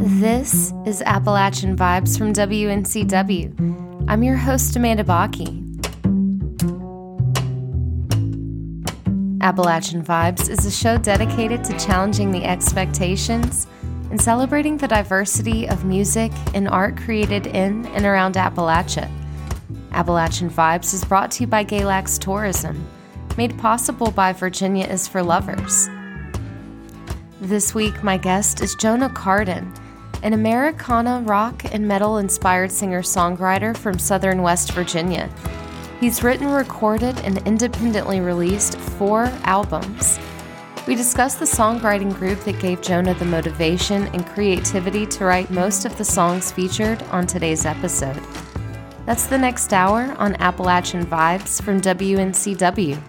This is Appalachian Vibes from WNCW. I'm your host, Amanda Bakke. Appalachian Vibes is a show dedicated to challenging the expectations and celebrating the diversity of music and art created in and around Appalachia. Appalachian Vibes is brought to you by Galax Tourism, made possible by Virginia is for Lovers. This week, my guest is Jonah Carden, an Americana rock and metal-inspired singer-songwriter from southern West Virginia. He's written, recorded, and independently released 4 albums. We discuss the songwriting group that gave Jonah the motivation and creativity to write most of the songs featured on today's episode. That's the next hour on Appalachian Vibes from WNCW.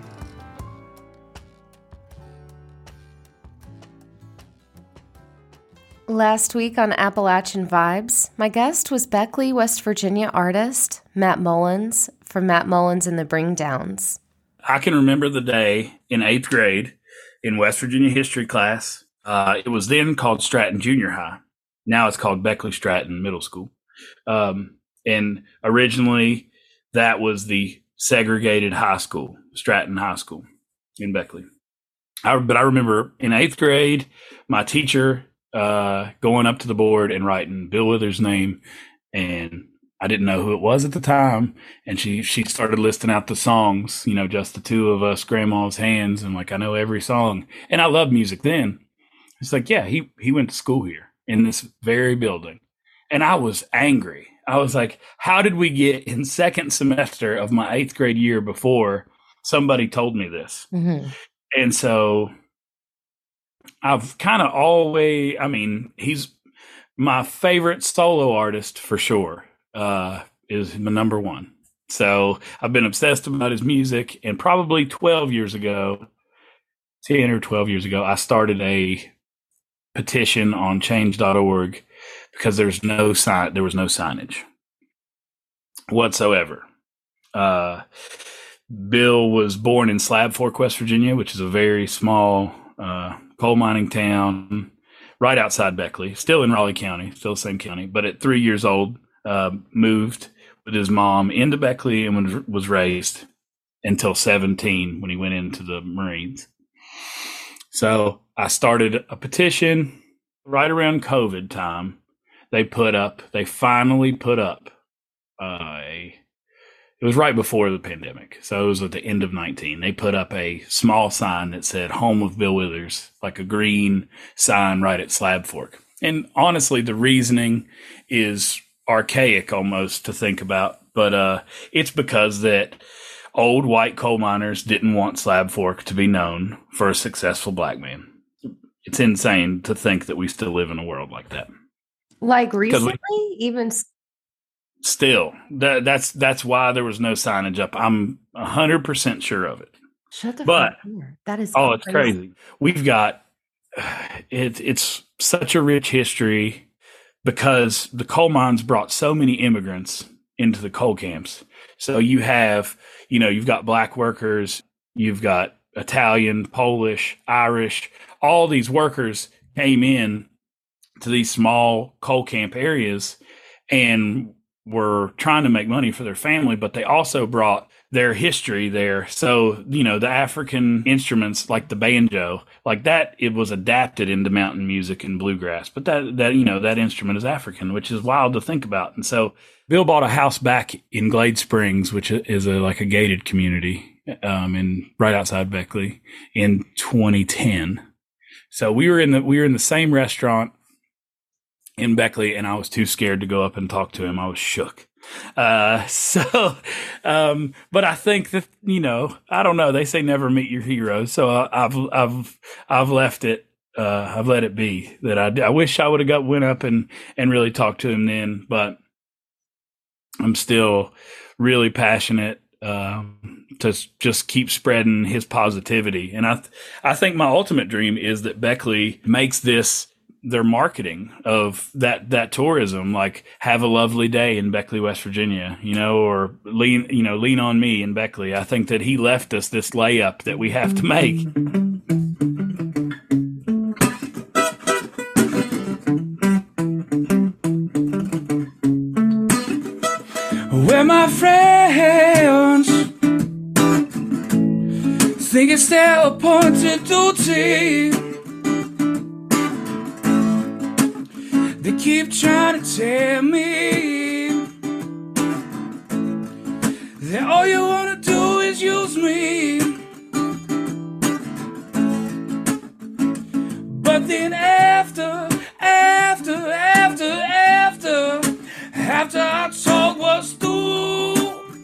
Last week on Appalachian Vibes, my guest was Beckley, West Virginia artist Matt Mullins from Matt Mullins and the Bringdowns. I can remember the day in 8th grade in West Virginia history class. It was then called Stratton Junior High. Now it's called Beckley Stratton Middle School. And originally that was the segregated high school, Stratton High School in Beckley. But I remember in 8th grade, my teacher going up to the board and writing Bill Withers' name, and I didn't know who it was at the time. And she started listing out the songs, just the two of us, Grandma's Hands, and I know every song. And I loved music then. It's like, yeah, he went to school here in this very building. And I was angry. I was like, how did we get in second semester of my 8th grade year before somebody told me this? Mm-hmm. And so I've kind of always, he's my favorite solo artist for sure, is my number one. So I've been obsessed about his music, and probably 10 or 12 years ago, I started a petition on change.org because there was no signage whatsoever. Bill was born in Slab Fork, West Virginia, which is a very small coal mining town right outside Beckley, still in Raleigh County, still the same county. But at 3 years old, moved with his mom into Beckley and was raised until 17 when he went into the Marines. So I started a petition right around COVID time. They finally put up it was right before the pandemic. So it was at the end of 19. They put up a small sign that said home of Bill Withers, like a green sign right at Slab Fork. And honestly, the reasoning is archaic almost to think about. But it's because that old white coal miners didn't want Slab Fork to be known for a successful black man. It's insane to think that we still live in a world like that. Like recently, even still, that's why there was no signage up. I'm 100% sure of it. Shut the fuck up. That is it's crazy. We've got it's such a rich history because the coal mines brought so many immigrants into the coal camps. So you've got black workers, you've got Italian, Polish, Irish, all these workers came in to these small coal camp areas and were trying to make money for their family, but they also brought their history there. So, the African instruments like the banjo, like that, it was adapted into mountain music and bluegrass. But that instrument is African, which is wild to think about. And so Bill bought a house back in Glade Springs, which is a gated community, right outside Beckley in 2010. So we were in the same restaurant in Beckley, and I was too scared to go up and talk to him. I was shook. But I think that, I don't know. They say never meet your heroes. So I've left it. I've let it be that I wish I would have went up and really talked to him then, but I'm still really passionate, to just keep spreading his positivity. And I think my ultimate dream is that Beckley makes this their marketing of that tourism, like have a lovely day in Beckley, West Virginia, or lean on me in Beckley. I think that he left us this layup that we have to make. their appointed duty. They keep trying to tell me that all you want to do is use me. But then after our talk was through,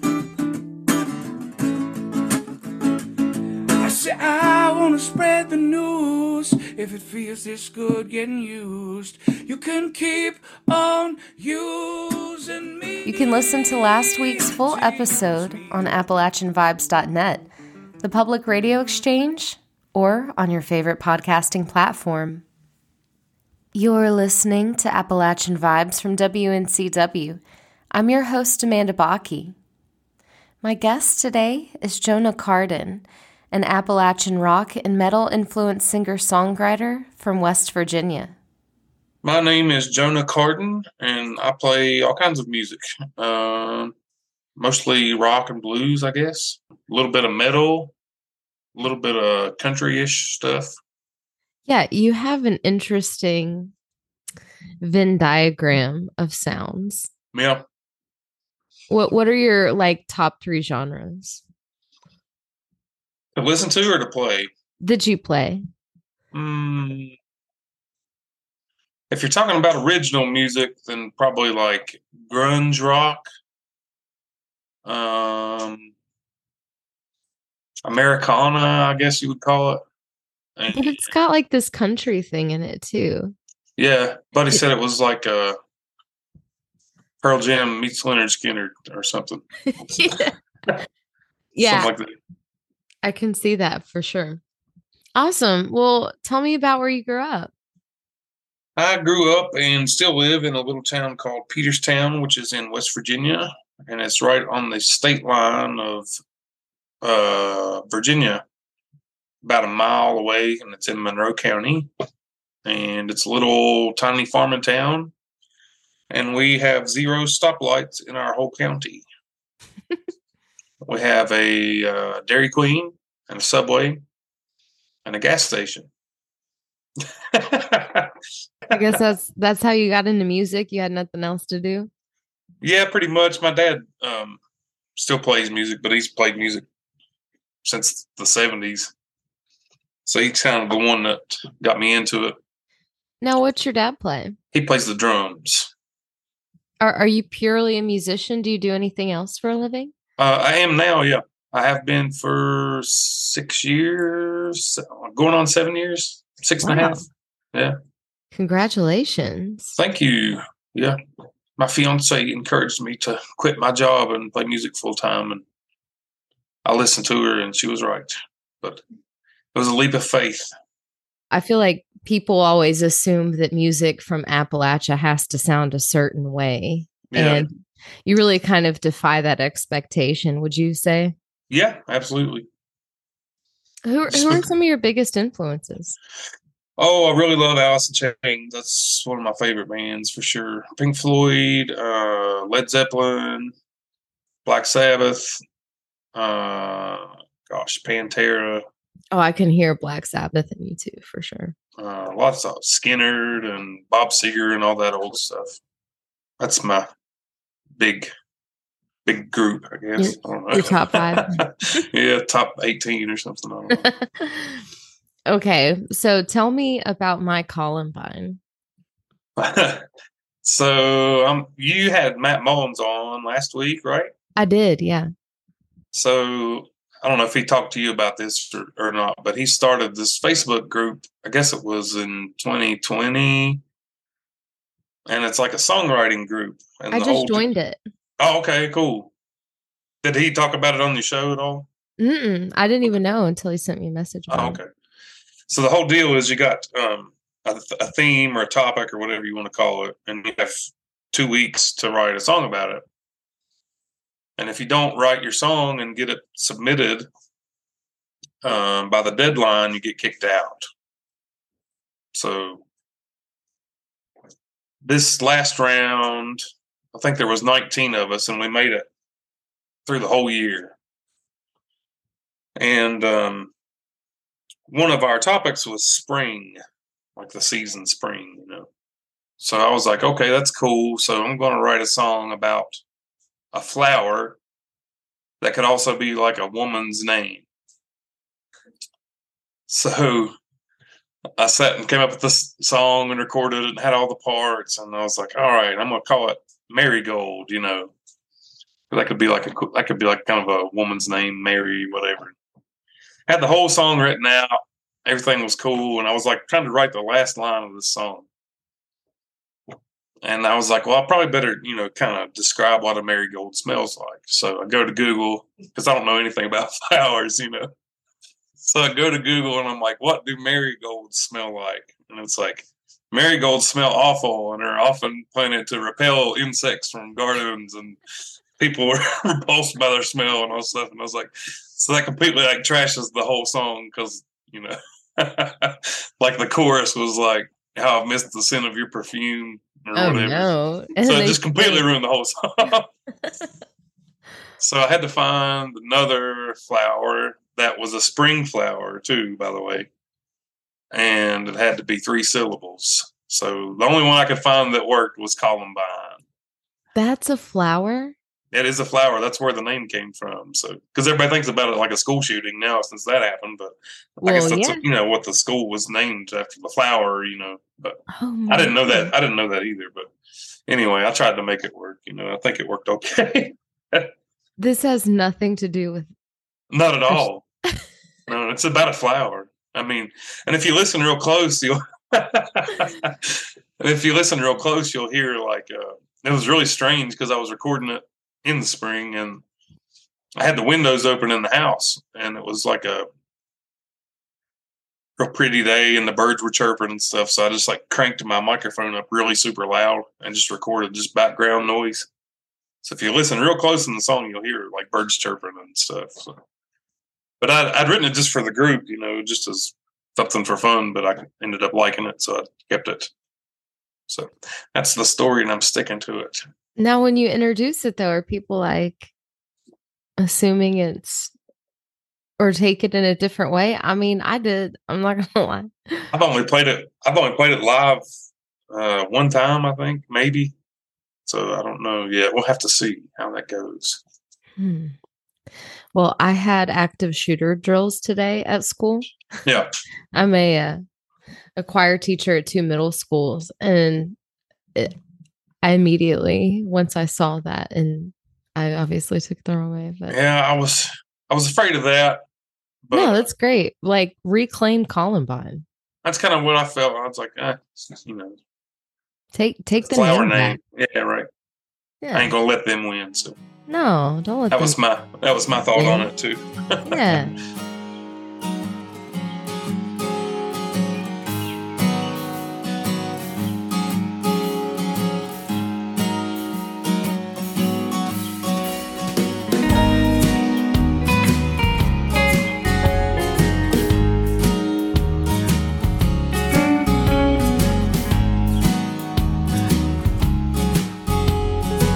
I said I want to spread the news. If it feels this good getting used, you can keep on using me. You can listen to last week's full episode on AppalachianVibes.net, the Public Radio Exchange, or on your favorite podcasting platform. You're listening to Appalachian Vibes from WNCW. I'm your host, Amanda Bakke. My guest today is Jonah Carden, an Appalachian rock and metal-influenced singer-songwriter from West Virginia. My name is Jonah Carden, and I play all kinds of music. Mostly rock and blues, I guess. A little bit of metal, a little bit of country-ish stuff. Yeah, you have an interesting Venn diagram of sounds. Yeah. What are your top 3 genres? To listen to or to play? Did you play? If you're talking about original music, then probably like grunge rock, Americana, I guess you would call it. But it's got this country thing in it too. Yeah, Buddy said it was like a Pearl Jam meets Lynyrd Skynyrd or something. Yeah. Something like that. I can see that for sure. Awesome. Well, tell me about where you grew up. I grew up and still live in a little town called Peterstown, which is in West Virginia, and it's right on the state line of Virginia, about a mile away, and it's in Monroe County. And it's a little tiny farming town, and we have 0 stoplights in our whole county. We have a Dairy Queen and a Subway and a gas station. I guess that's how you got into music. You had nothing else to do. Yeah, pretty much. My dad still plays music, but he's played music since the 70s. So he's kind of the one that got me into it. Now, what's your dad play? He plays the drums. Are you purely a musician? Do you do anything else for a living? I am now, yeah. I have been for 6 years, going on 7 years, 6.5. Yeah. Congratulations. Thank you. Yeah. My fiance encouraged me to quit my job and play music full time, and I listened to her, and she was right. But it was a leap of faith. I feel like people always assume that music from Appalachia has to sound a certain way. Yeah. And you really kind of defy that expectation, would you say? Yeah, absolutely. Who are some of your biggest influences? Oh, I really love Alice in Chains. That's one of my favorite bands for sure. Pink Floyd, Led Zeppelin, Black Sabbath, Pantera. Oh, I can hear Black Sabbath in you too, for sure. Lots of Skynyrd and Bob Seger and all that old stuff. That's my big group, I guess. I don't know. Your top 5? Yeah, top 18 or something. I don't know. Okay, so tell me about My Columbine. So you had Matt Mullins on last week, right? I did, yeah. So I don't know if he talked to you about this or not, but he started this Facebook group. I guess it was in 2020, and it's like a songwriting group. And I just joined it. Oh, okay, cool. Did he talk about it on the show at all? I didn't even know until he sent me a message. Oh, okay. So the whole deal is you got a theme or a topic or whatever you want to call it, and you have 2 weeks to write a song about it. And if you don't write your song and get it submitted by the deadline, you get kicked out. So this last round, I think there was 19 of us, and we made it through the whole year. And one of our topics was spring, like the season spring, you know. So I was like, okay, that's cool. So I'm going to write a song about a flower that could also be like a woman's name. So I sat and came up with this song and recorded it and had all the parts. And I was like, all right, I'm going to call it Marigold, you know. That could be like kind of a woman's name, Mary, whatever. Had the whole song written out. Everything was cool. And I was like trying to write the last line of this song. And I was like, well, I probably better, you know, kind of describe what a marigold smells like. So I go to Google because I don't know anything about flowers, you know. So I go to Google and I'm like, what do marigolds smell like? And it's like, marigolds smell awful and are often planted to repel insects from gardens, and people were repulsed by their smell and all stuff. And I was like, so that completely like trashes the whole song because, you know, like the chorus was like, how I've missed the scent of your perfume or whatever. No. So it just completely ruined the whole song. So I had to find another flower that was a spring flower too, by the way. And it had to be 3 syllables. So the only one I could find that worked was columbine. That's a flower? It is a flower. That's where the name came from. So, because everybody thinks about it like a school shooting now since that happened, but I guess that's you know what the school was named after, the flower. You know, but I didn't know that. I didn't know that either. But anyway, I tried to make it work. You know, I think it worked okay. This has nothing to do with. Not at all. No, it's about a flower. I mean, and if you listen real close, you'll. And if you listen real close, you'll hear like it was really strange because I was recording it in the spring and I had the windows open in the house and it was like a real pretty day and the birds were chirping and stuff. So I just like cranked my microphone up really super loud and just recorded just background noise. So if you listen real close in the song, you'll hear like birds chirping and stuff. So. But I'd written it just for the group, you know, just as something for fun, but I ended up liking it. So I kept it. So that's the story and I'm sticking to it. Now, when you introduce it, though, are people like assuming it's or take it in a different way? I mean, I did. I'm not gonna lie. I've only played it live one time, I think, maybe. So I don't know yet. We'll have to see how that goes. Well, I had active shooter drills today at school. Yeah, I'm a choir teacher at 2 middle schools, and I immediately, once I saw that, and I obviously took it the wrong way. But yeah, I was afraid of that. But no, that's great. Like reclaim Columbine. That's kind of what I felt. I was like, you know, take the flower name name. back. Yeah, right. Yeah. I ain't gonna let them win. So no, don't let that was my thought on it too. Yeah.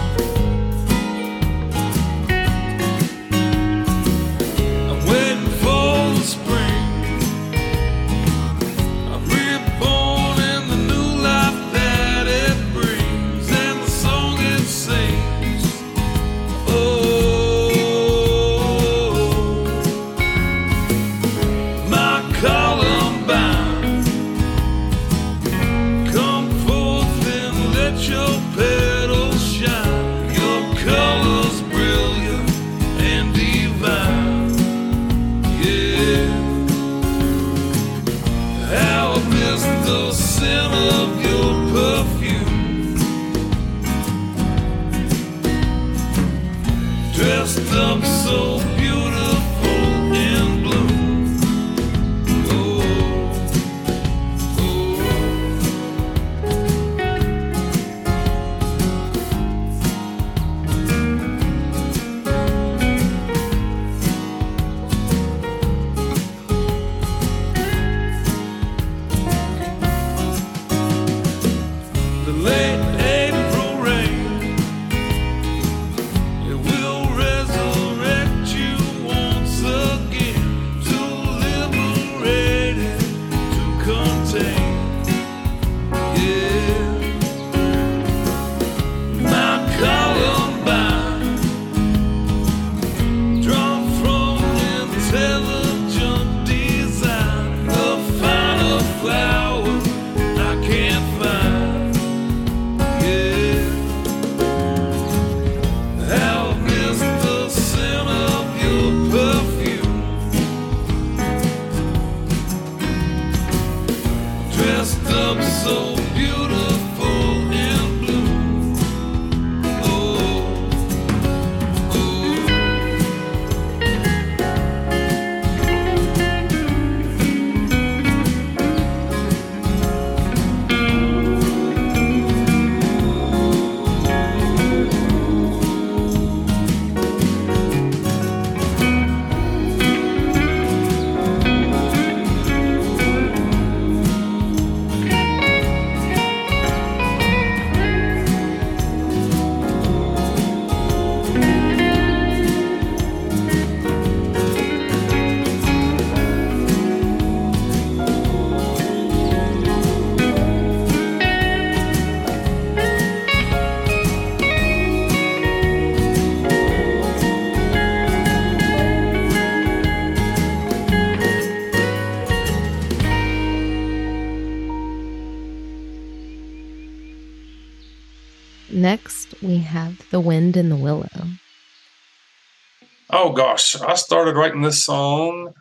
I'm waiting for Next, we have The Wind in the Willow. Oh gosh, I started writing this song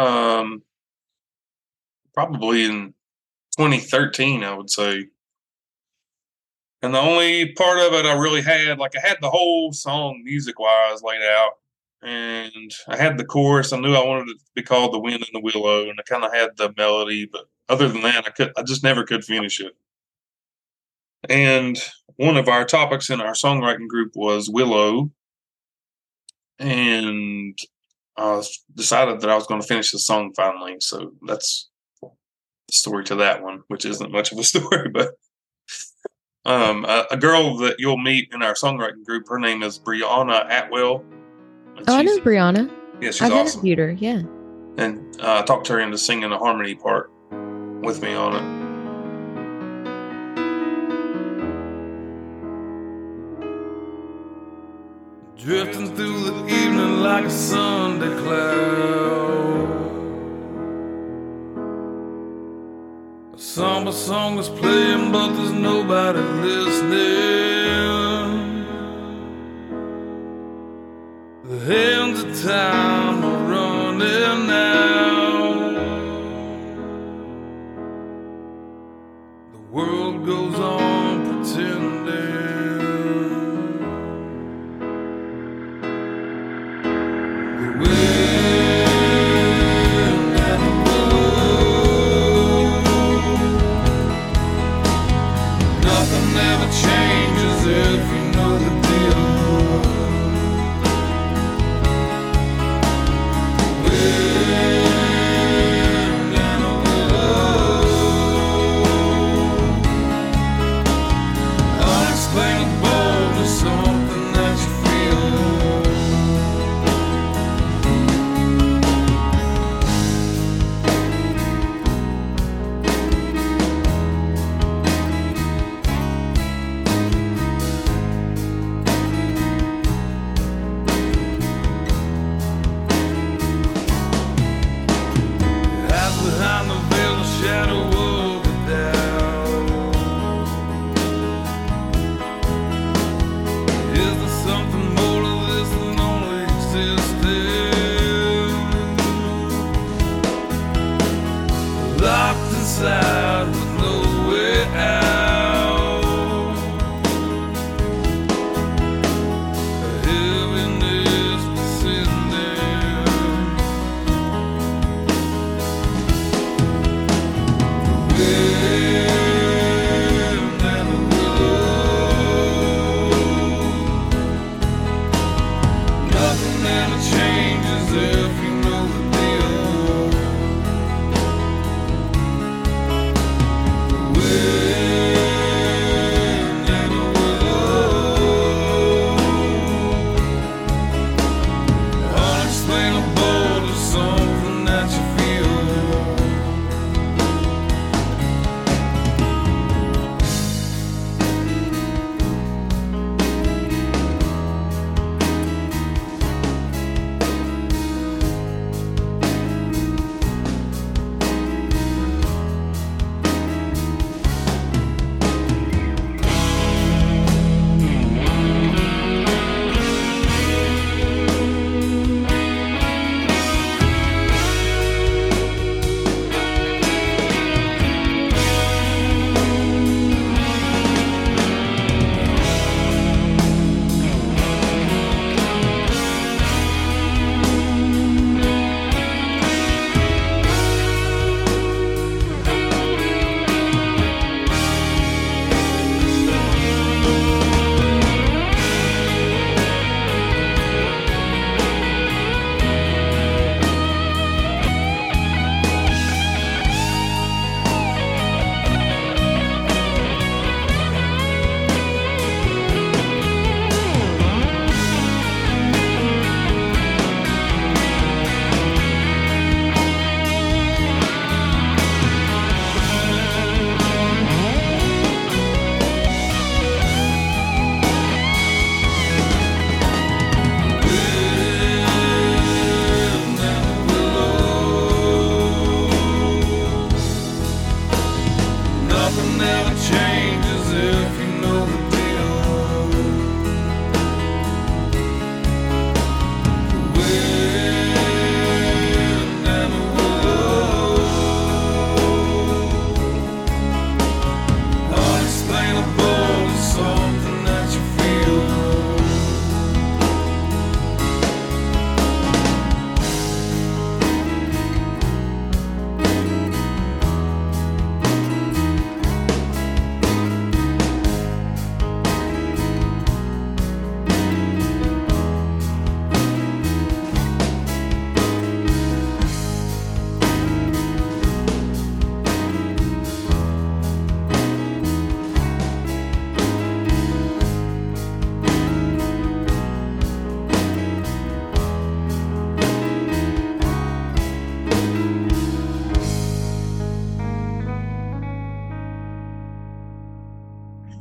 probably in 2013, I would say. And the only part of it I really had, like I had the whole song music-wise laid out, and I had the chorus. I knew I wanted it to be called "The Wind in the Willow," and I kind of had the melody, but other than that, I just never could finish it. And one of our topics in our songwriting group was Willow, and I decided that I was going to finish the song finally. So that's the story to that one, which isn't much of a story, but a girl that you'll meet in our songwriting group, her name is Brianna Atwell. I know Brianna. Yeah, she's I've awesome. interviewed her, yeah. And I talked her into singing a harmony part with me on it. Drifting through the evening like a Sunday cloud. A somber song is playing, but there's nobody listening. The hands of time are running out. The world goes on pretending. Changes if you know the deal. Wind and a willow. Unexplainable to something that you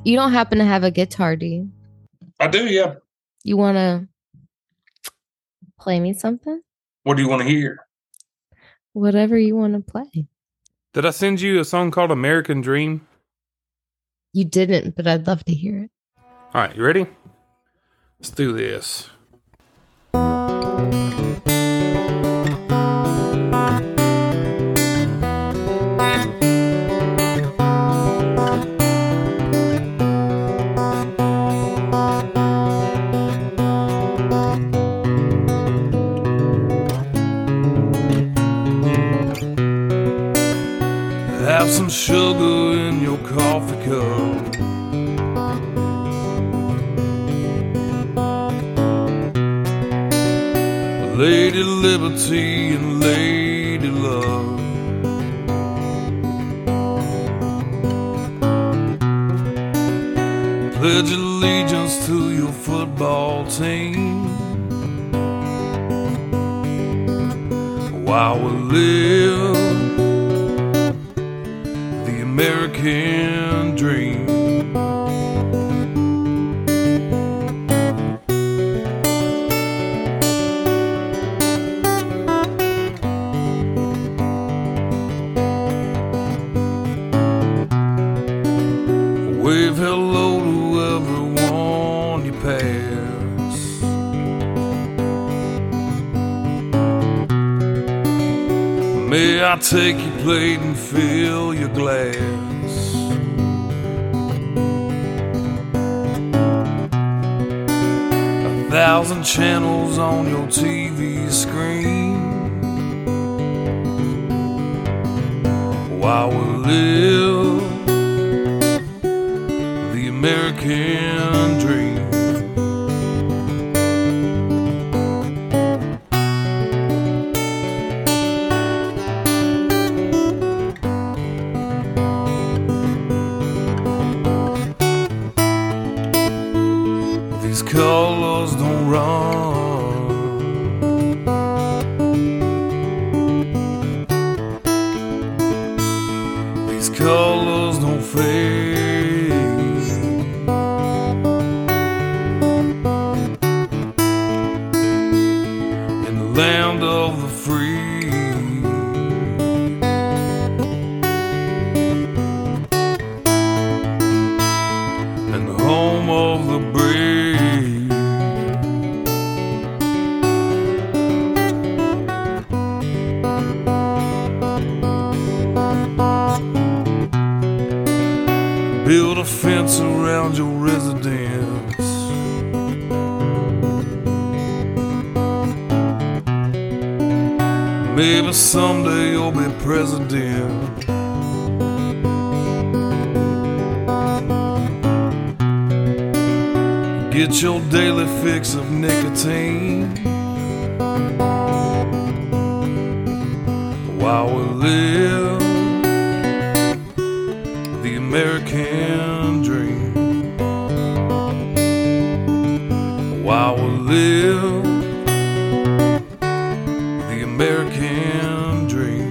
You don't happen to have a guitar, do you? I do, yeah. You want to play me something? What do you want to hear? Whatever you want to play. Did I send you a song called American Dream? You didn't, but I'd love to hear it. All right, you ready? Let's do this. Have some sugar in your coffee cup. Lady Liberty and Lady Love. Pledge allegiance to your football team while we live the American dream. Wave hello to everyone you pass. May I take your plate and fill your glass. 1,000 channels on your TV screen while we live the American dream. These colors don't run. These colors don't fade. In the land of the free, and the home of the brave. Build a fence around your residence. Maybe someday you'll be president. Get your daily fix of nicotine while we live the American dream. While we live the American dream.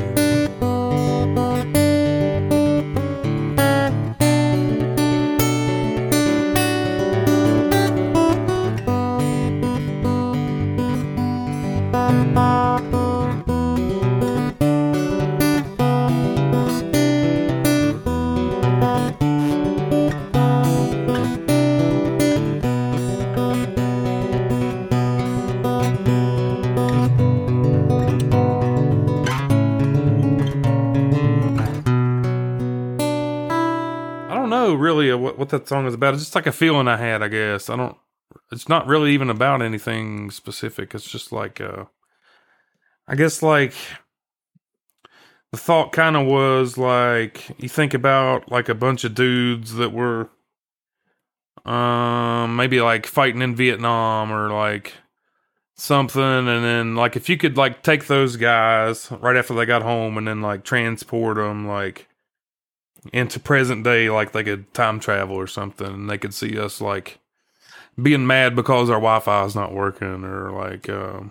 I don't know really what that song is about. It's just like a feeling I had, I guess. It's not really even about anything specific. It's just like, I guess like the thought kind of was like, you think about like a bunch of dudes that were, maybe like fighting in Vietnam or like something. And then like, if you could like take those guys right after they got home and then like transport them like into present day, like they could time travel or something, and they could see us like being mad because our Wi-Fi is not working, or like,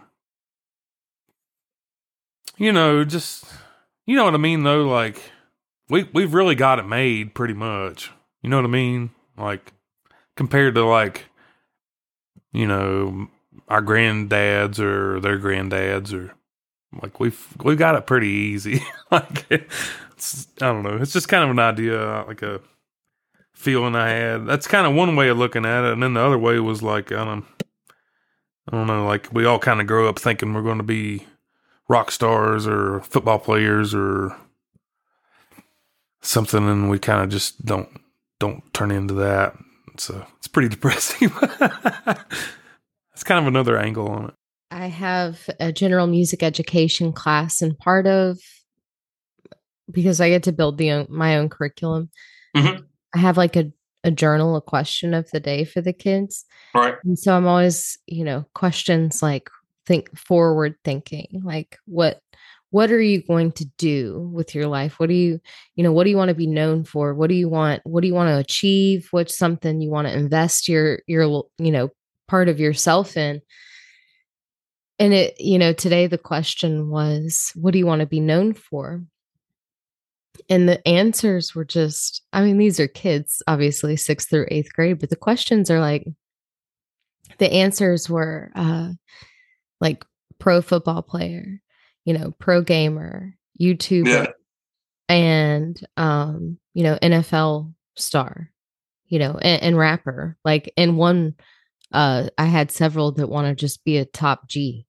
just, you know what I mean though? Like we've really got it made pretty much. You know what I mean? like compared to like, you know, our granddads or their granddads, or like we got it pretty easy. Like I don't know. It's just kind of an idea, like a feeling I had. That's kind of one way of looking at it, and then the other way was like I don't know. Like we all kind of grow up thinking we're going to be rock stars or football players or something, and we kind of just don't turn into that. So it's pretty depressing. It's kind of another angle on it. I have a general music education class, and part of, because I get to build my own curriculum, Mhm. I have like a journal, a question of the day for the kids. Right. And so I'm always, questions like forward thinking, like what are you going to do with your life? What do you want to be known for? What do you want to achieve? What's something you want to invest your part of yourself in? And today the question was, what do you want to be known for? And the answers were just, these are kids, obviously 6th through 8th grade, but the questions are like, the answers were like pro football player, pro gamer, YouTuber, and, NFL star, and rapper. Like in one, I had several that want to just be a top G.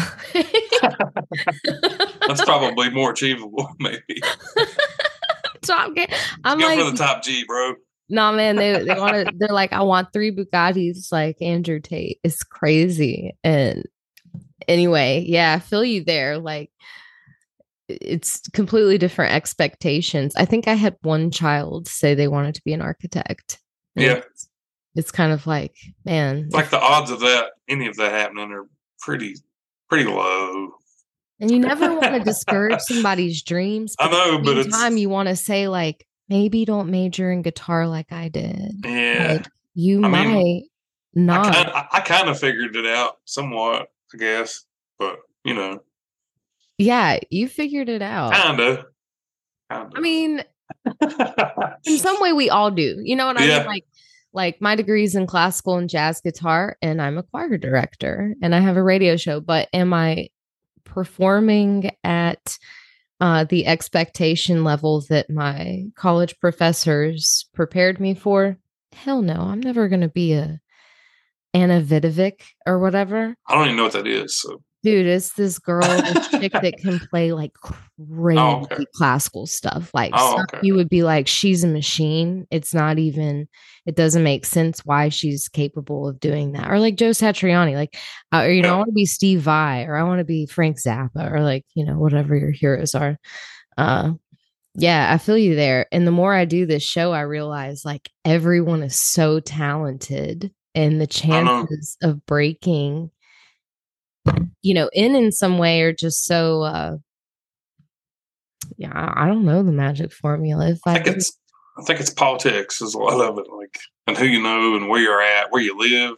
That's probably more achievable, maybe. Top G. I'm Go like, for the top G, bro. No, man, they want to. They're like, I want 3 Bugattis, like Andrew Tate. It's crazy. And anyway, yeah, I feel you there. Like, it's completely different expectations. I think I had one child say they wanted to be an architect. Yeah, it's kind of like, man, like the odds of any of that happening are pretty low. And you never want to discourage somebody's dreams. I know, but at the same time, you want to say like, maybe don't major in guitar like I did. Yeah, like, you might not. I kind of figured it out somewhat, I guess, but yeah, you figured it out. Kinda. I mean, in some way, we all do. You know what I mean? Like my degree's in classical and jazz guitar, and I'm a choir director, and I have a radio show. But am I performing at the expectation level that my college professors prepared me for? Hell no. I'm never going to be a Anna Vidovic or whatever. I don't even know what that is. So. Dude, it's this girl, this chick that can play like crazy classical stuff. Like you would be like, she's a machine. It's not even, it doesn't make sense why she's capable of doing that. Or like Joe Satriani, like, I want to be Steve Vai, or I want to be Frank Zappa, or like, whatever your heroes are. Yeah, I feel you there. And the more I do this show, I realize like everyone is so talented, and the chances of breaking in some way are just so I don't know the magic formula. I think it's politics is a lot of it, like, and who you know and where you're at, where you live.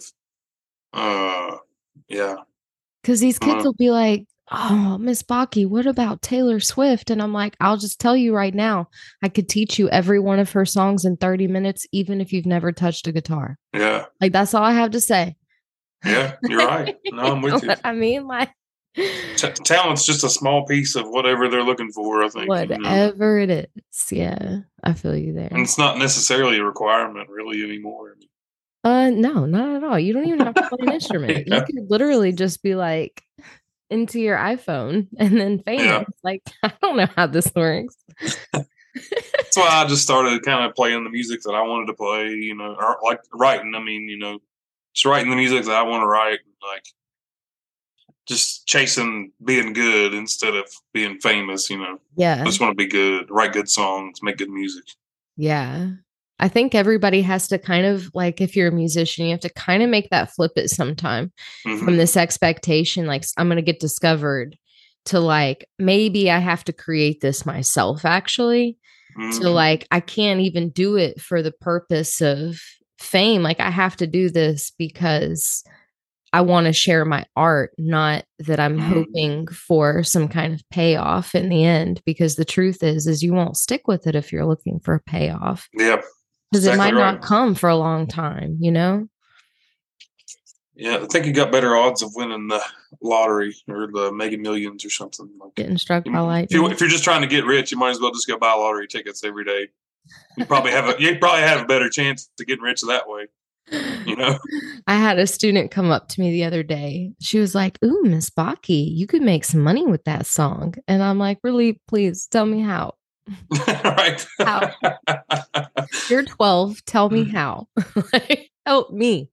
Yeah. Because these kids will be like, oh, Miss Baki, what about Taylor Swift? And I'm like, I'll just tell you right now, I could teach you every one of her songs in 30 minutes, even if you've never touched a guitar. Yeah. Like, that's all I have to say. Yeah, you're right. No, I'm with you. I mean, like, talent's just a small piece of whatever they're looking for, I think. Whatever it is. Yeah, I feel you there. And it's not necessarily a requirement really anymore. No, not at all. You don't even have to play an instrument. You could literally just be like into your iPhone and then famous. Yeah. Like, I don't know how this works. That's why I just started kind of playing the music that I wanted to play, or like writing. I mean, just writing the music that I want to write, like just chasing being good instead of being famous, Yeah. I just want to be good, write good songs, make good music. Yeah. I think everybody has to kind of, like, if you're a musician, you have to kind of make that flip at some time from this expectation, like, I'm going to get discovered, to like, maybe I have to create this myself, actually. So like, I can't even do it for the purpose of fame. Like, I have to do this because I want to share my art, not that I'm hoping for some kind of payoff in the end, because the truth is you won't stick with it if you're looking for a payoff. Yeah. Because it Exactly might right. not come for a long time, you know? Yeah, I think you got better odds of winning the lottery or the Mega Millions or something. Like, Getting struck by if lightning. you're just trying to get rich, you might as well just go buy lottery tickets every day. You probably have a better chance to getting rich that way. You know, I had a student come up to me the other day. She was like, "Ooh, Miss Baki, you could make some money with that song." And I'm like, "Really? Please tell me how." right? How? You're 12. Tell me how. Like, help me.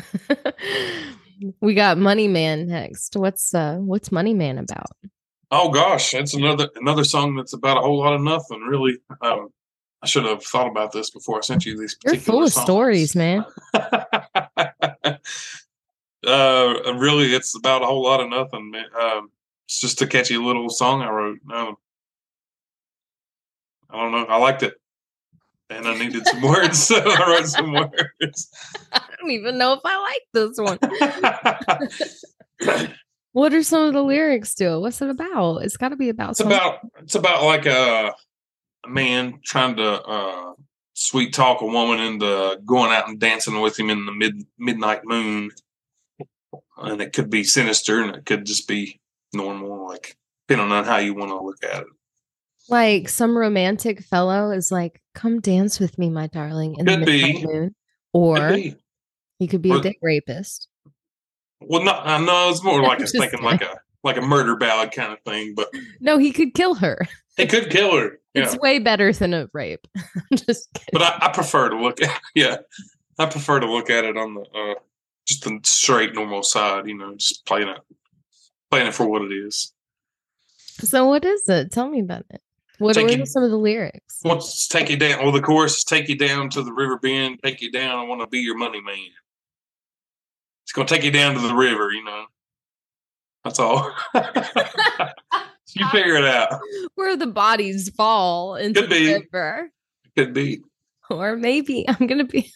We got Money Man next. What's Money Man about? Oh gosh, it's another song that's about a whole lot of nothing, really. I should have thought about this before I sent you these You're particular full of songs. stories, man. Really, it's about a whole lot of nothing, man. It's just a catchy little song I wrote. I don't know. I liked it, and I needed some words, so I wrote some words. I don't even know if I like this one. What are some of the lyrics to it? What's it about? It's got to be about something. It's about like a man trying to sweet talk a woman into going out and dancing with him in the midnight moon, and it could be sinister, and it could just be normal, like depending on how you want to look at it. Like some romantic fellow is like, "Come dance with me, my darling," in the midnight moon, or he could be a dick rapist. Well, no, it's more like I was thinking like a murder ballad kind of thing, but no, he could kill her. He could kill her. Yeah. It's way better than a rape. Just kidding. But I prefer to look at I prefer to look at it on the just the straight normal side, you know, just playing it for what it is. So what is it? Tell me about it. What are some of the lyrics? Wants to take you down. Well, the chorus is take you down to the river bend, take you down. I want to be your money man. It's going to take you down to the river, you know. That's all. You figure it out. Where the bodies fall into the river. Could be. Or maybe I'm going to be.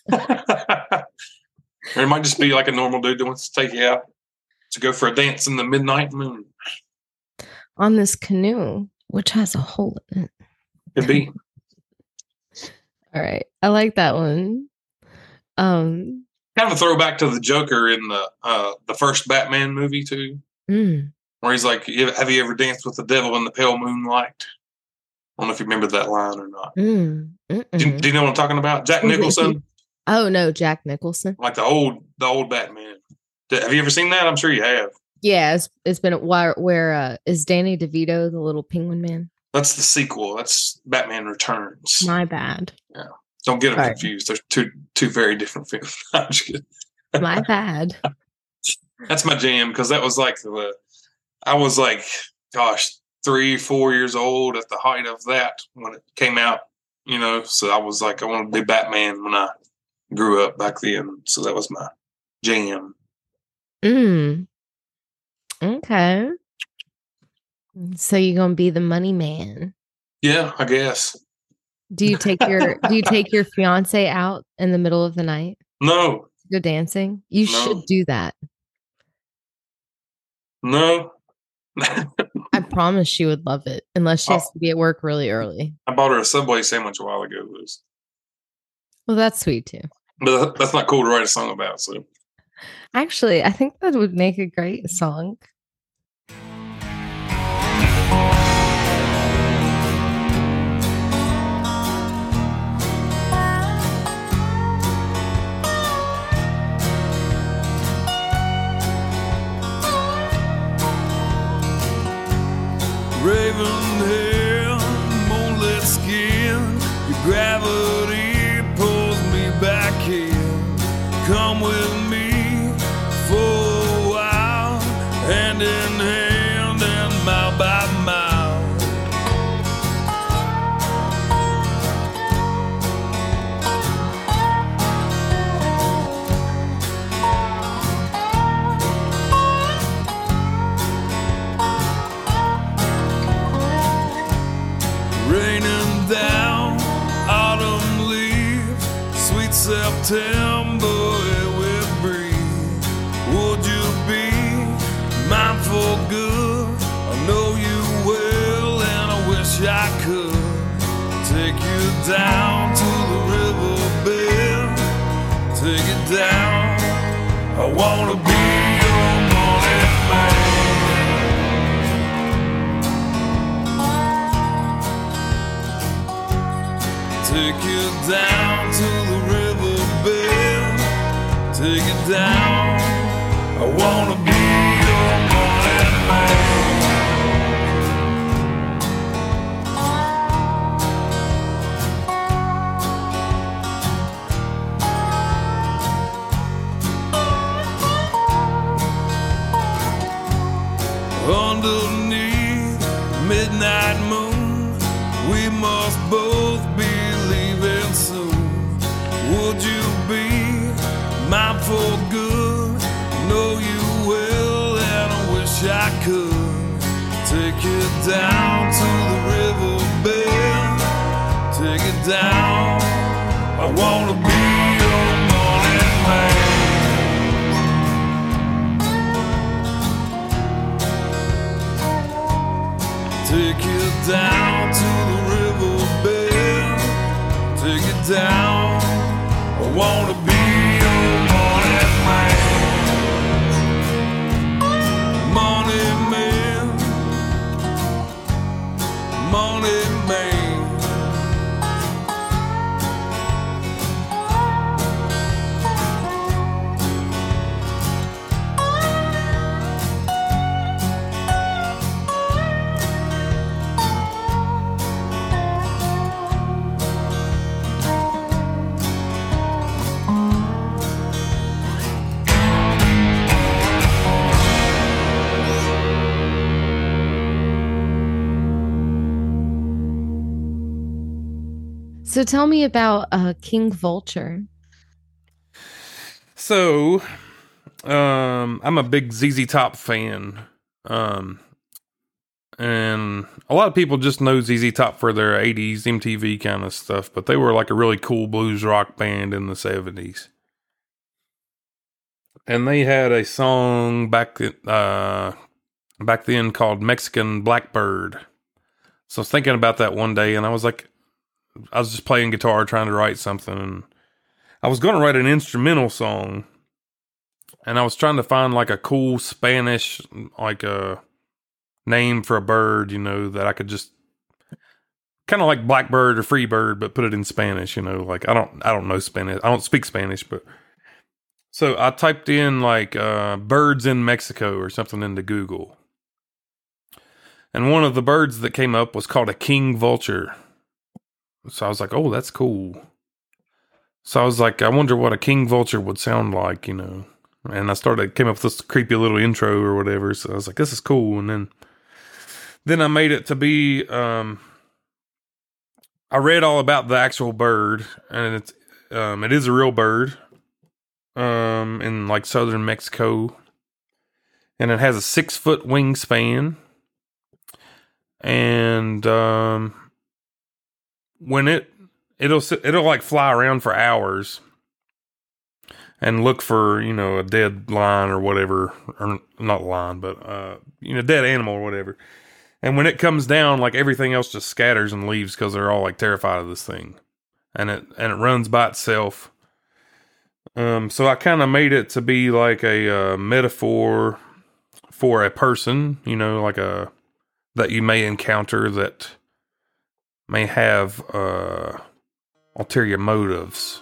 Or it might just be like a normal dude that wants to take you out to go for a dance in the midnight moon. On this canoe, which has a hole in it. Could be. All right. I like that one. Kind of a throwback to the Joker in the first Batman movie too. Where he's like, have you ever danced with the devil in the pale moonlight? I don't know if you remember that line or not. Do you know what I'm talking about? Jack Nicholson? Oh, no, Jack Nicholson. Like the old Batman. Have you ever seen that? I'm sure you have. Yeah, it's been where is Danny DeVito the little penguin man? That's the sequel. That's Batman Returns. My bad. Yeah. Don't get them confused. They're two very different films. I'm just kidding. My bad. That's my jam because that was like I was like, gosh, 3-4 years old at the height of that when it came out, you know. So I was like, I wanted to be Batman when I grew up back then. So that was my jam. Okay. So you're gonna be the money man? Yeah, I guess. Do you take your fiance out in the middle of the night? No. Go dancing? You should do that. No. I promise she would love it, unless she has to be at work really early. I bought her a Subway sandwich a while ago, Liz. Well, that's sweet too. But that's not cool to write a song about. So, actually, I think that would make a great song. Raven hair, moonlit skin, your gravity pulls me back in. Come with me for a while, hand in hand and mile by mile. Raining down autumn leaves, sweet September it will breathe. Would you be mine for good? I know you will, and I wish I could take you down to the riverbed. take it down. I wanna be your money man. Take it down to the riverbed. Take it down. I wanna be your money man. Underneath midnight moon, we must both be leaving soon. Would you be mine for good? Know you will, and I wish I could. Take it down to the riverbed. Take it down. I wanna be your money man. Take it down to the riverbed. Take it down. I wanna be your money man. Money man. Money man. So tell me about King Vulture. So, I'm a big ZZ Top fan. And a lot of people just know ZZ Top for their 80s MTV kind of stuff, but they were like a really cool blues rock band in the 70s. And they had a song back then called Mexican Blackbird. So I was thinking about that one day, and I was just playing guitar trying to write something, and I was going to write an instrumental song, and I was trying to find like a cool Spanish, like a name for a bird, that I could just kind of like Blackbird or Freebird, but put it in Spanish, like I don't know Spanish. I don't speak Spanish, but so I typed in like birds in Mexico or something into Google. And one of the birds that came up was called a king vulture. So I was like, oh, that's cool. So I was like, I wonder what a king vulture would sound like, And I came up with this creepy little intro or whatever. So I was like, this is cool. And then I made it to be, I read all about the actual bird, and it is a real bird, in like southern Mexico, and it has a 6-foot wingspan. And, when it'll like fly around for hours and look for, a dead lion or whatever, or not lion, but, dead animal or whatever. And when it comes down, like everything else just scatters and leaves because they're all like terrified of this thing. And it runs by itself. So I kind of made it to be like a metaphor for a person, like that you may encounter that may have ulterior motives.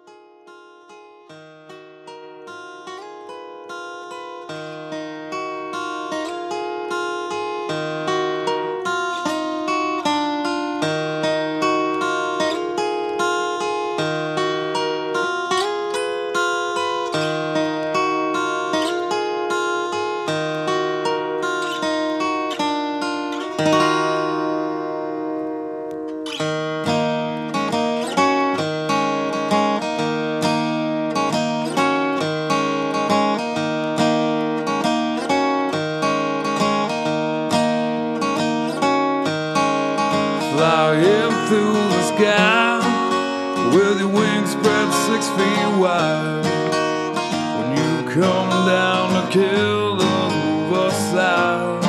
Flying through the sky with your wings spread 6 feet wide. When you come down to kill the riverside,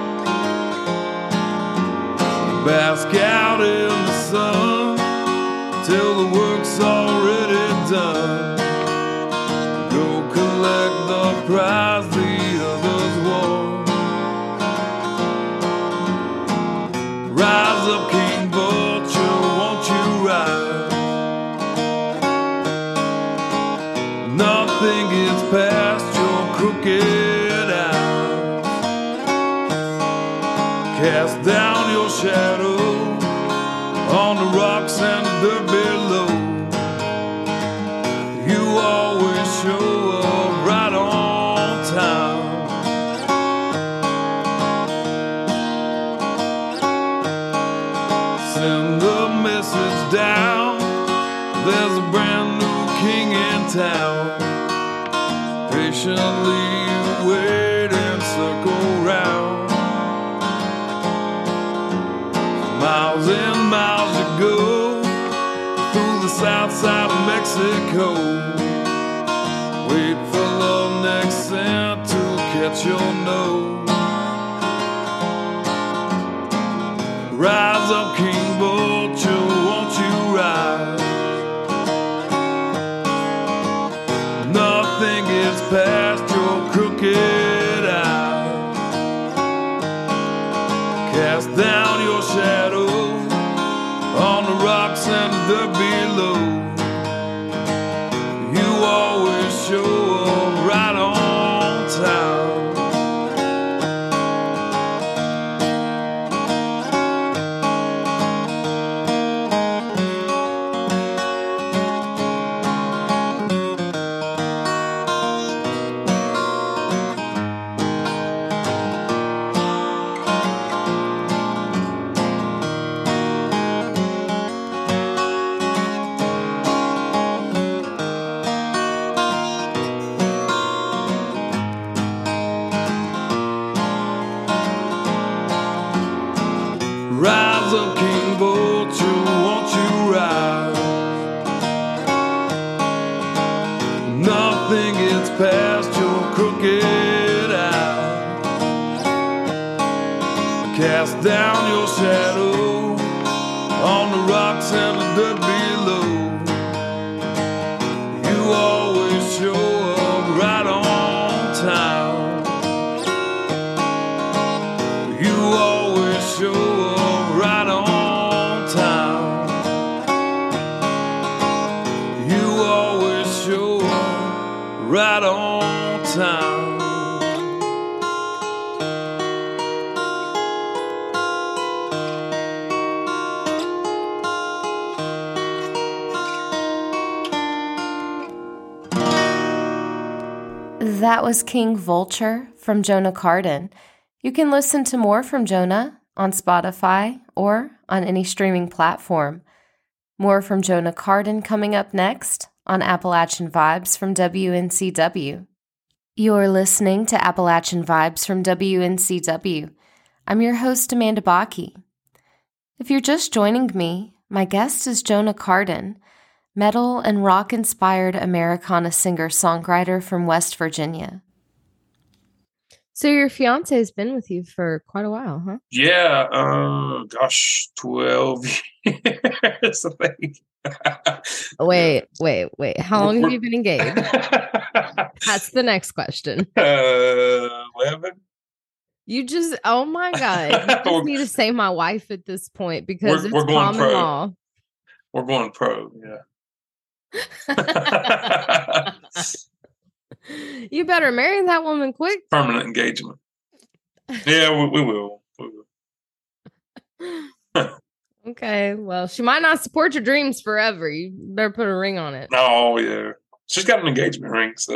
bask out in the sun till the work's already done. Nothing gets past your crooked eyes. Cast down your shadow on the rocks and the dirt below. You always show up right on time. Send a message down. There's a brand new king in town. Patiently wait and circle round. Miles and miles you go through the south side of Mexico. Wait for the next scent to catch your nose. Rise up, King Vulture, won't you rise? Nothing gets past your crooked eyes. Cast down your shadow on the rocks and the dirt below. You always show up right on time. Rise up, King Vulture, won't you rise? Nothing gets past your crooked eyes. Cast down your shadow on the rocks and the dirt below. You always show up right on time. You always show up right on time. You always show up right on time. That was King Vulture from Jonah Carden. You can listen to more from Jonah on Spotify or on any streaming platform. More from Jonah Carden coming up next on Appalachian Vibes from WNCW. You're listening to Appalachian Vibes from WNCW. I'm your host, Amanda Bakke. If you're just joining me, my guest is Jonah Carden, metal and rock-inspired Americana singer-songwriter from West Virginia. So your fiance's been with you for quite a while, huh? Yeah, 12 years, I think. Wait. How long have you been engaged? That's the next question. 11. You just, oh my God. You just need to say my wife at this point because We're it's going common pro. law. We're going pro, yeah. You better marry that woman quick. Permanent engagement. Yeah, we will. Okay, well, she might not support your dreams forever. You better put a ring on it. Oh, yeah. She's got an engagement ring. So.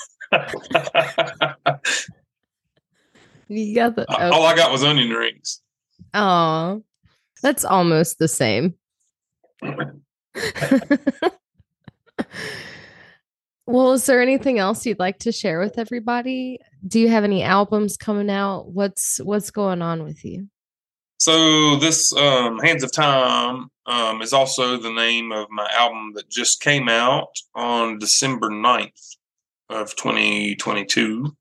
You got the. Okay. All I got was onion rings. Oh, that's almost the same. Well, is there anything else you'd like to share with everybody? Do you have any albums coming out? What's going on with you? So this Hands of Time is also the name of my album that just came out on December 9th of 2022.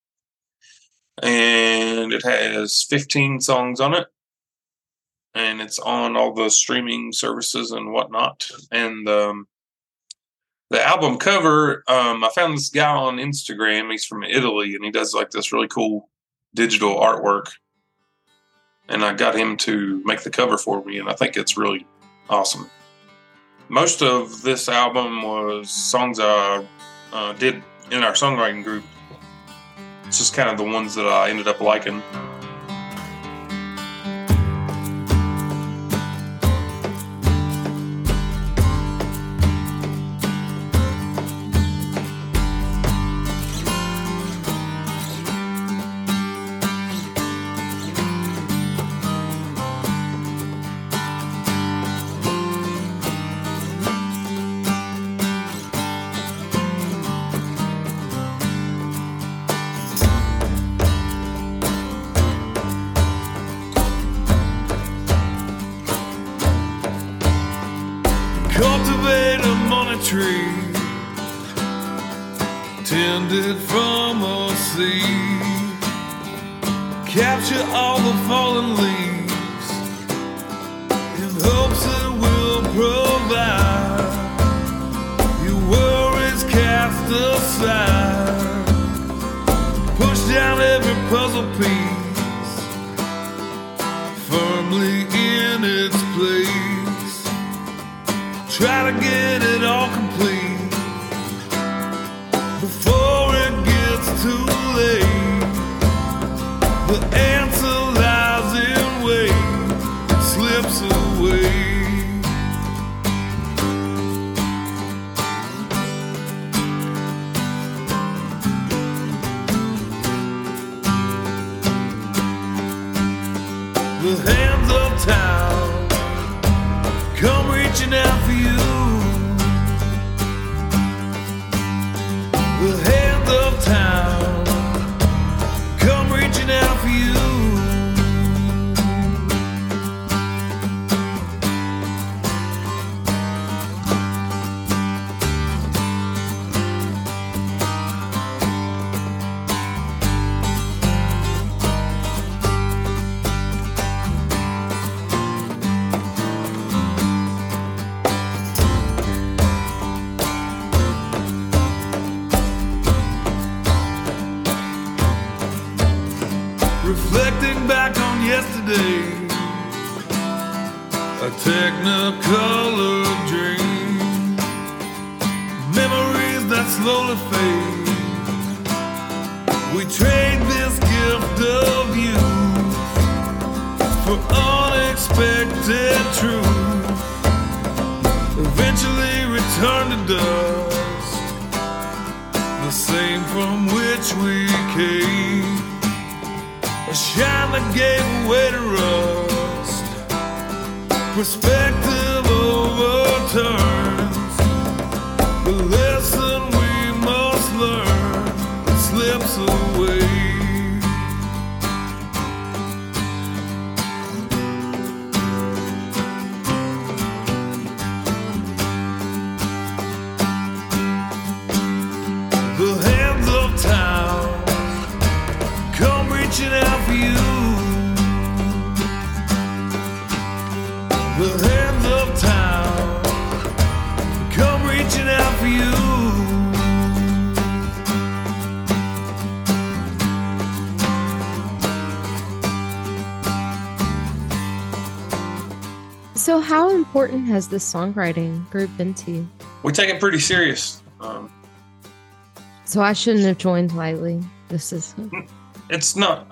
And it has 15 songs on it. And it's on all the streaming services and whatnot. And the album cover, I found this guy on Instagram. He's from Italy, and he does like this really cool digital artwork. And I got him to make the cover for me, and I think it's really awesome. Most of this album was songs I did in our songwriting group. It's just kind of the ones that I ended up liking. Cultivate a money tree, tended from a seed. Capture all the fallen leaves in hopes it will provide. Your worries cast aside. Push down every puzzle piece firmly in its place. Try to get it all complete before it gets too late. The answer lies in wait, it slips away. The hands of time come reaching out for you. The hands of time come reaching out for you. Reflecting back on yesterday, a technicolor dream, memories that slowly fade. We trade this gift of youth for unexpected truth. Eventually return to dust, the same from which we came. A shine that gave way to rust. Perspective overturns. The lesson we must learn, it slips away. The hands of time come reaching out for you. The hands of time come reaching out for you. So, how important has this songwriting group been to you? We take it pretty serious. So, I shouldn't have joined lightly. This is. It's not.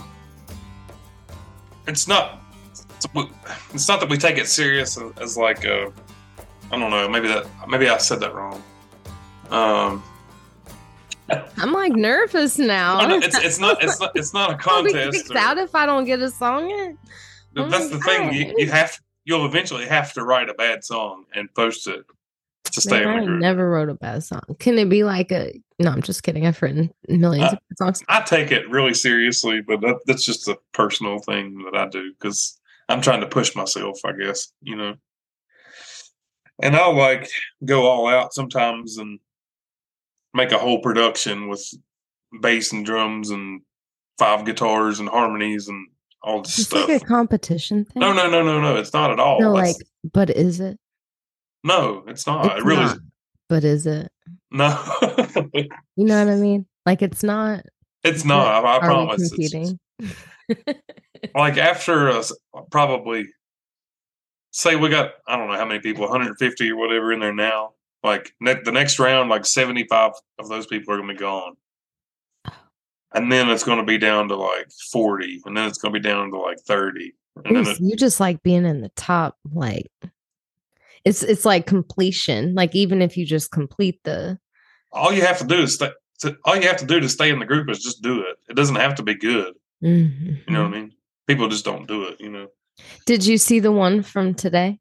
It's not. It's not that we take it serious as like I don't know. Maybe I said that wrong. I'm like nervous now. No, it's not a I'll be contest. kicked out if I don't get a song in. Oh That's my the thing. God. You'll eventually have to write a bad song and post it to stay Man, on the I group. never wrote a bad song. Can it be like a? No, I'm just kidding. I've written millions of songs. I take it really seriously, but that's just a personal thing that I do because I'm trying to push myself, I guess, And I'll like go all out sometimes and make a whole production with bass and drums and 5 guitars and harmonies and all this It's stuff. like a competition thing. No, it's not at all. No, like, but is it? No, it's not. It's It really not. But is it? no. You know what I mean? Like, it's not. It's not. I Are promise. we competing? Like after probably say we got, I don't know how many people, 150 or whatever in there now. Like the next round, like 75 of those people are going to be gone. And then it's going to be down to like 40. And then it's going to be down to like 30. And then You just like being in the top, like it's like completion. Like even if you just complete all you have to do is all you have to do to stay in the group is just do it. It doesn't have to be good. Mm-hmm. You know what I mean? People just don't do it, you know. Did you see the one from today?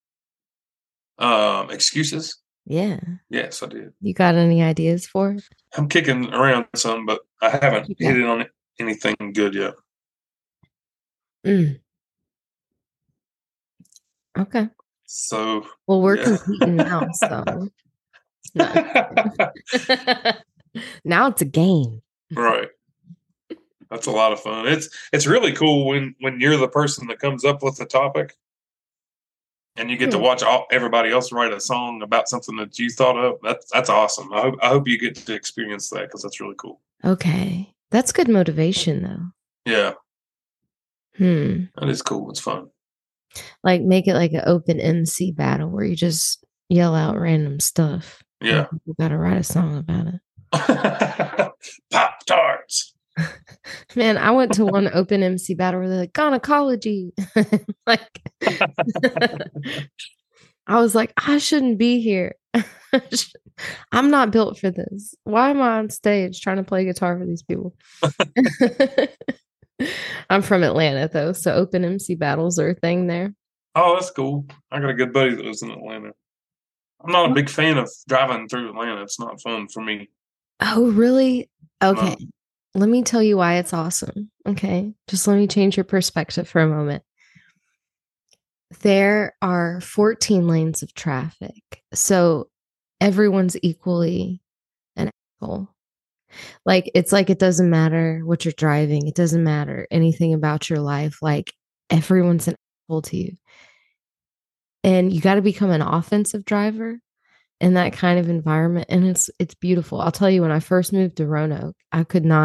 Excuses? Yeah. Yes, I did. You got any ideas for it? I'm kicking around some, but I haven't hit it on anything good yet. Okay. So, well, we're competing now, so now it's a game, right? That's a lot of fun. It's really cool when you're the person that comes up with the topic, and you get to watch everybody else write a song about something that you thought of. That's awesome. I hope you get to experience that because that's really cool. Okay, that's good motivation, though. Yeah. That is cool. It's fun. Like make it like an open MC battle where you just yell out random stuff. Yeah. You got to write a song about it. Pop-Tarts. Man, I went to one open MC battle where they're like, gynecology. Like, I was like, I shouldn't be here. I'm not built for this. Why am I on stage trying to play guitar for these people? I'm from Atlanta, though, so open MC battles are a thing there. Oh, that's cool. I got a good buddy that lives in Atlanta. I'm not a big fan of driving through Atlanta. It's not fun for me. Oh, really? Okay. Let me tell you why it's awesome. Okay. Just let me change your perspective for a moment. There are 14 lanes of traffic. So everyone's equally an asshole. Like, it's like it doesn't matter what you're driving. It doesn't matter anything about your life. Like, everyone's an asshole to you. And you got to become an offensive driver in that kind of environment. And it's beautiful. I'll tell you, when I first moved to Roanoke, I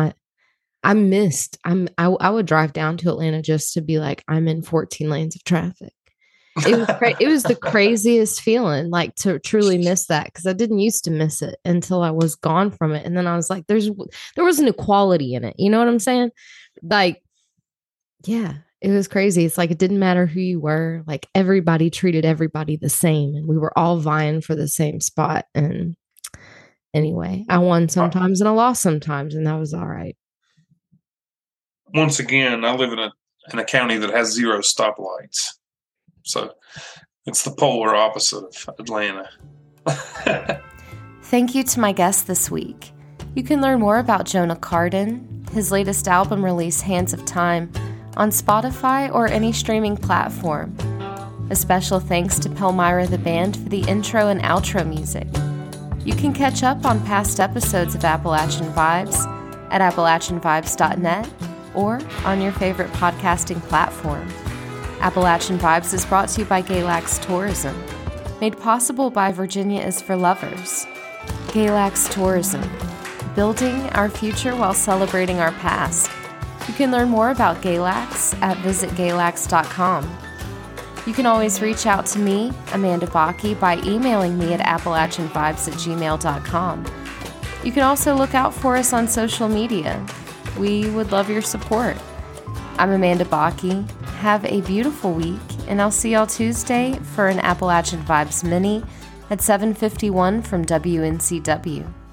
would drive down to Atlanta just to be like, I'm in 14 lanes of traffic. It was the craziest feeling, like, to truly miss that, because I didn't used to miss it until I was gone from it. And then I was like, there was an equality in it. You know what I'm saying? Like, yeah, it was crazy. It's like it didn't matter who you were. Like, everybody treated everybody the same, and we were all vying for the same spot. And anyway, I won sometimes and I lost sometimes, and that was all right. Once again, I live in a county that has 0 stoplights. So it's the polar opposite of Atlanta. Thank you to my guest this week. You can learn more about Jonah Carden, his latest album release, Hands of Time, on Spotify or any streaming platform. A special thanks to Palmyra the Band for the intro and outro music. You can catch up on past episodes of Appalachian Vibes at AppalachianVibes.net or on your favorite podcasting platform. Appalachian Vibes is brought to you by Galax Tourism, made possible by Virginia is for Lovers. Galax Tourism, building our future while celebrating our past. You can learn more about Galax at visitgalax.com. You can always reach out to me, Amanda Bakke, by emailing me at appalachianvibes@gmail.com. You can also look out for us on social media. We would love your support. I'm Amanda Bakke. Have a beautiful week, and I'll see y'all Tuesday for an Appalachian Vibes mini at 7:51 from WNCW.